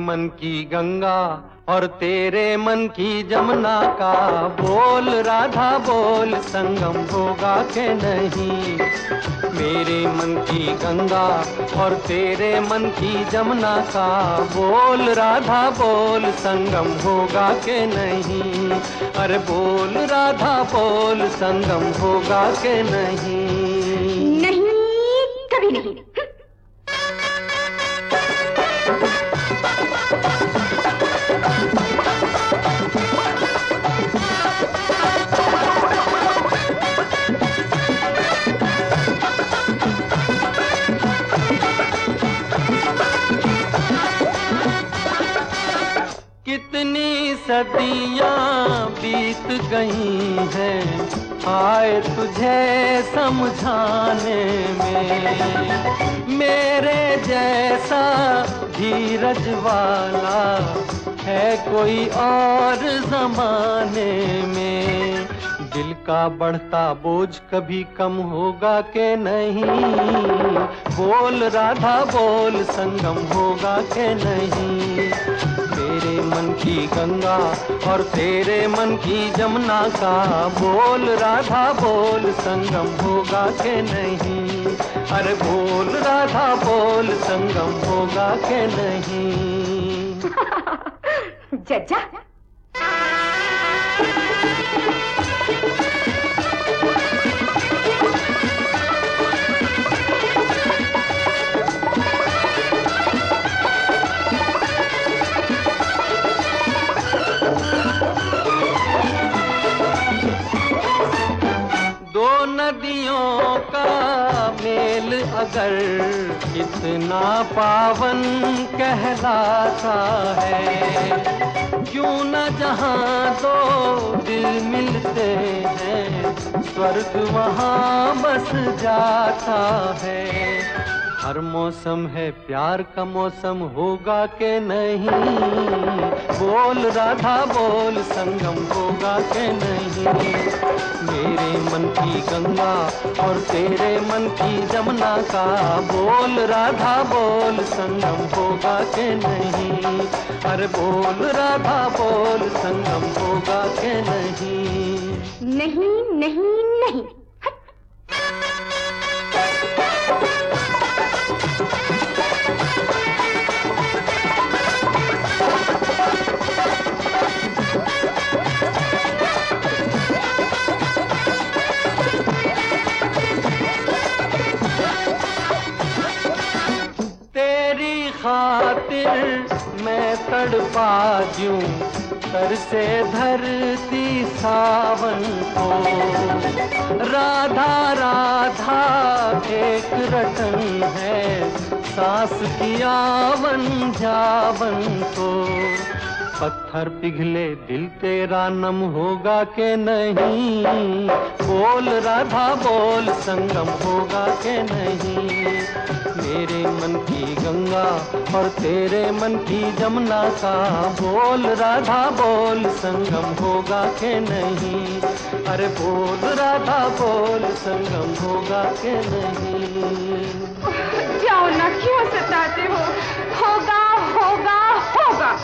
मन की गंगा और तेरे मन की जमुना का बोल राधा बोल, संगम होगा के नहीं। मेरे मन की गंगा और तेरे मन की जमुना का बोल राधा बोल, संगम होगा के नहीं। अरे बोल राधा बोल, संगम होगा के नहीं। नहीं, कभी नहीं। कितनी सदियां बीत गई हैं आए तुझे समझाने में। मेरे जैसा धीरज वाला है कोई और जमाने में। दिल का बढ़ता बोझ कभी कम होगा के नहीं। बोल राधा बोल, संगम होगा के नहीं। मेरे मन की गंगा और तेरे मन की जमुना का बोल राधा बोल, संगम होगा के नहीं। अरे बोल राधा बोल, संगम होगा के नहीं। जज्जा नदियों का मेल अगर कितना पावन कहलाता है, क्यों न जहां दो दिल मिलते हैं स्वर्ग वहां बस जाता है। हर मौसम है प्यार का मौसम होगा के नहीं। बोल राधा बोल, संगम होगा के नहीं। मेरे मन की गंगा और तेरे मन की जमुना का बोल राधा बोल, संगम होगा के नहीं। अरे बोल राधा बोल, संगम होगा के नहीं। नहीं नहीं नहीं। खातिर मैं तड़पा दूं तरसे धरती सावन को। राधा राधा एक रटन है सांस की आवन जावन को। पत्थर पिघले दिल तेरा नम होगा के नहीं। बोल राधा बोल, संगम होगा के नहीं। मेरे मन की गंगा और तेरे मन की जमुना का बोल राधा बोल, संगम होगा के नहीं। अरे बोल राधा बोल, संगम होगा के नहीं। जाओ ना, क्यों सताते हो? होगा होगा होगा।